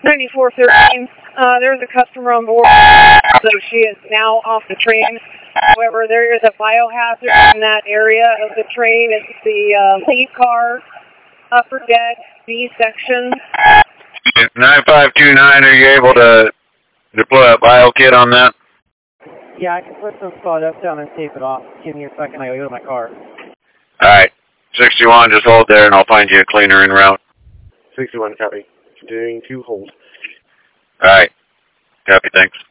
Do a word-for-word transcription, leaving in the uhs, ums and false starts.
ninety-four thirteen, uh, there's a customer on board, so she is now off the train. However, there is a biohazard in that area of the train. It's the uh, lead car, upper deck, B section. nine five two nine, are you able to deploy a bio kit on that? Yeah, I can put some spot up down and tape it off. Give me a second, I gotta go to my car. Alright, sixty-one, just hold there and I'll find you a cleaner en route. sixty-one, copy. Continuing to hold. Alright, copy, thanks.